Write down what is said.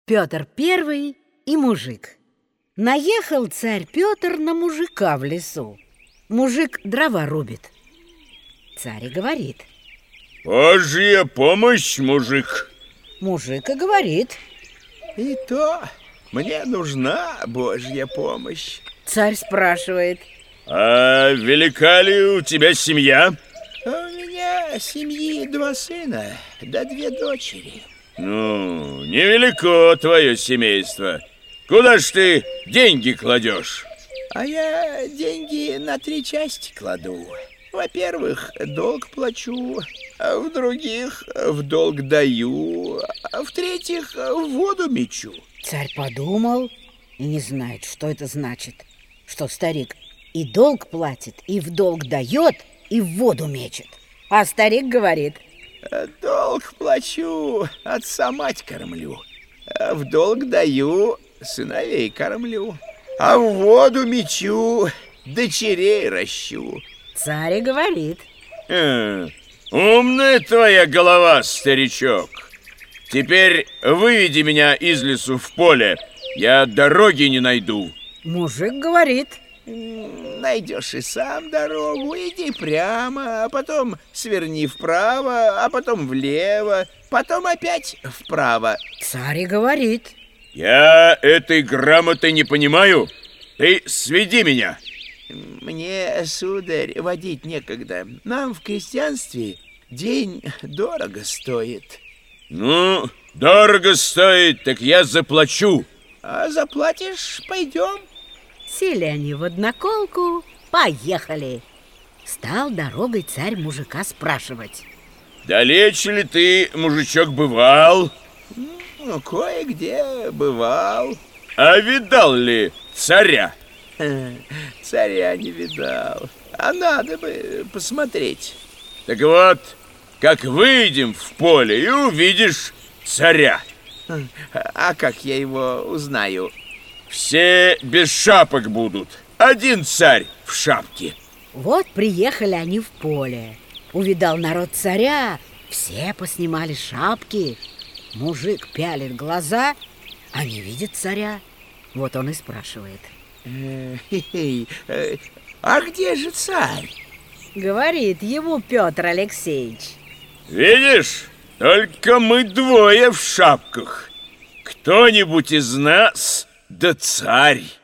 Петр Первый и мужик. Наехал царь Петр на мужика в лесу. Мужик дрова рубит. Царь и говорит: Божья помощь, мужик. Мужик и говорит: И то мне нужна Божья помощь. Царь спрашивает: А велика ли у тебя семья? У меня семьи 2 сына, да 2 дочери. Ну, невелико твое семейство. Куда ж ты деньги кладешь? А я деньги на 3 части кладу. Во-первых, долг плачу, а в других в долг даю, а в-третьих, в воду мечу. Царь подумал и не знает, что это значит. Что старик и долг платит, и в долг дает, и в воду мечет. А старик говорит: Долг плачу, отца-мать кормлю, а в долг даю, сыновей кормлю, а в воду мечу, дочерей ращу. Царь и говорит: Умная твоя голова, старичок. Теперь выведи меня из лесу в поле. Я дороги не найду. Мужик говорит: Найдешь и сам дорогу, иди прямо, а потом сверни вправо, а потом влево, потом опять вправо. Царь и говорит: Я этой грамоты не понимаю. Ты сведи меня. Мне, сударь, водить некогда. Нам в крестьянстве день дорого стоит. Ну, дорого стоит, так я заплачу. А заплатишь, пойдем. Сели они в одноколку, поехали. Стал дорогой царь мужика спрашивать: Далече ли ты, мужичок, бывал? Ну, кое-где бывал. А видал ли царя? Царя не видал, а надо бы посмотреть. Так вот, как выйдем в поле и увидишь царя. А как я его узнаю? Все без шапок будут. Один царь в шапке. Вот приехали они в поле. Увидал народ царя, все поснимали шапки. Мужик пялит глаза, а не видит царя. Вот он и спрашивает: А где же царь? Говорит ему Петр Алексеевич: Видишь, только мы 2 в шапках. Кто-нибудь из нас да царь.